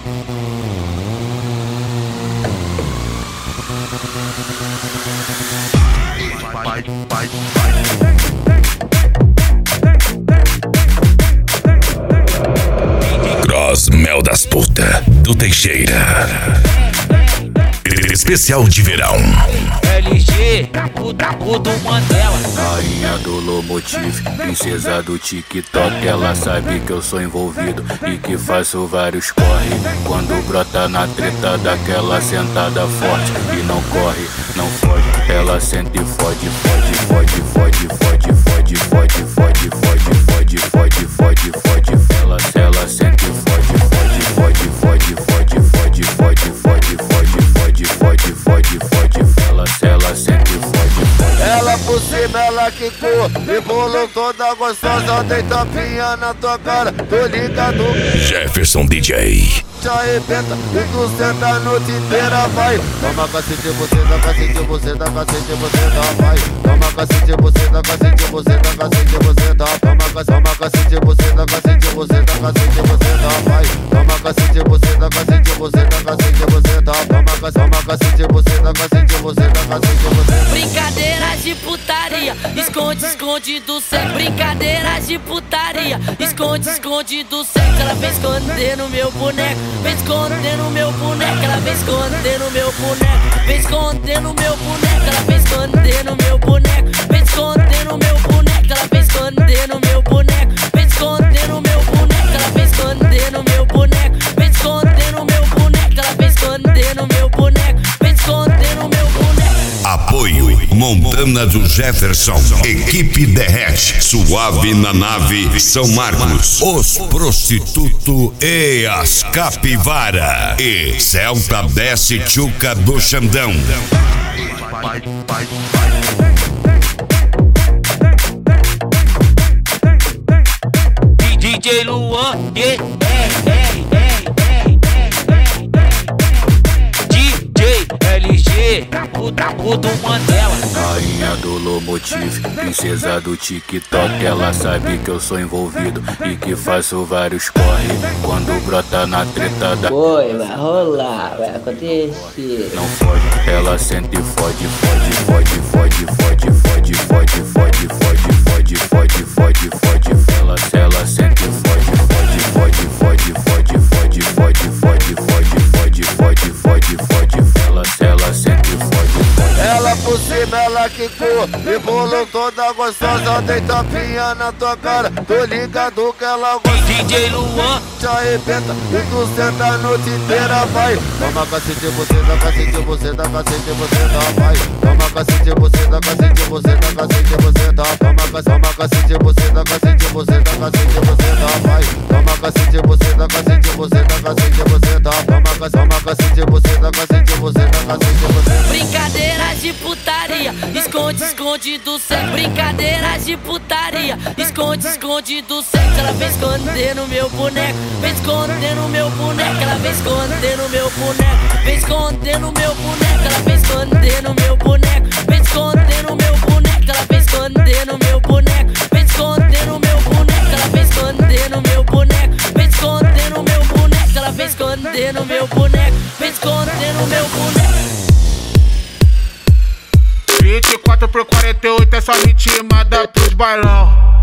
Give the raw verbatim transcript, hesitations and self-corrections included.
Vai, vai, vai. Cross Mel das Puta do Teixeira. Especial de verão. L G, o taco do Mandela. Rainha do Lomotive, princesa do TikTok. Ela sabe que eu sou envolvido e que faço vários corre. Quando brota na treta daquela sentada forte. E não corre, não fode. Ela sente e fode, fode, fode, fode, fode, fode, fode, fode, fode, fode, fode, fode, fode. Ela, ela sente e fode, fode, fode, fode, fode, fode, fode, fode, fode, fode, fode, fode, fode. Ela, ela sente e fode, fode. Ela por cima, ela quicou e bolou toda gostosa. Dei tapinha na tua cara, tô ligado. Jefferson D J. Te arrebenta e tu senta a noite inteira, vai. Toma cacete, você dá cacete, você dá cacete, você dá, vai. Toma cacete, você dá cacete, você dá cacete, você dá. Toma cacete, toma cacete, você dá cacete, você dá cacete, você dá, vai. Toma cacete, você dá cacete, você dá cacete, você dá. Toma cacete, toma cacete, você dá cacete, você dá cacete, você dá. Brincadeiras de putaria, esconde, esconde do sexo. Brincadeiras de putaria, esconde, esconde do sexo. Ela vem esconder no meu boneco, vem esconder no meu boneco. Ela vem esconder no meu boneco, vem esconder no meu boneco. Ela vem esconder no meu boneco, vem esconder no meu boneco. Ela vem esconder no meu boneco, vem esconder no meu boneco. Ela vem esconder no meu boneco, vem esconder no meu boneco. Ela vem esconder no meu boneco, vem esconder no meu boneco. Apoio Montana do Jefferson. Equipe Derrete. Suave na nave São Marcos. Os Prostituto e as Capivara. E Celta Desce Tchuca do Xandão. Vai, vai, vai. D J Luan, yeah, yeah, yeah, D J L G, o taco do Mandela. Rainha do Lomotive, princesa do TikTok. Ela sabe que eu sou envolvido e que faço vários corre. Quando brota na treta da... Oi, vai rolar, vai acontecer. Não fode, ela sente e fode, fode, fode, fode, fode, fode, fode, fode, fode, fode, fode, fode. Ela, ela sente e fode, fode, fode, fode, fode, fode, fode, fode, fode, fode, fode, fode, fode. Ela, ela sente e fode, fode. Ela por cima, ela quicou e bolou toda gostosa. Dei tapinha na tua cara, tô ligado que ela gosta. D J Luan, te arrebenta e tu senta a noite inteira, vai. Toma cacete, você dá cacete, você dá cacete, você dá, vai. Toma cacete, você dá cacete, você dá cacete, você dá. Toma cacete, toma cacete, você dá cacete, você dá cacete, você dá, vai. Toma cacete, você dá cacete, você dá cacete, você dá. Toma cacete, toma cacete, você dá cacete, você dá cacete, você dá. brincadeiras de putaria, esconde, esconde do sexo. Brincadeiras de putaria, esconde, esconde do sexo. Ela vem esconder no meu boneco, vem esconder no meu boneco. Ela vem esconder no meu boneco, vem esconder no meu boneco. Ela vem esconder no meu boneco, vem esconder no meu boneco. Ela vem esconder no meu boneco, vem esconder no meu boneco. Ela vem esconder no meu boneco, vem esconder no meu boneco. Ela vem esconder no meu boneco, vem esconder no meu boneco. vinte e quatro por quarenta e oito é só ritmada pros bailão.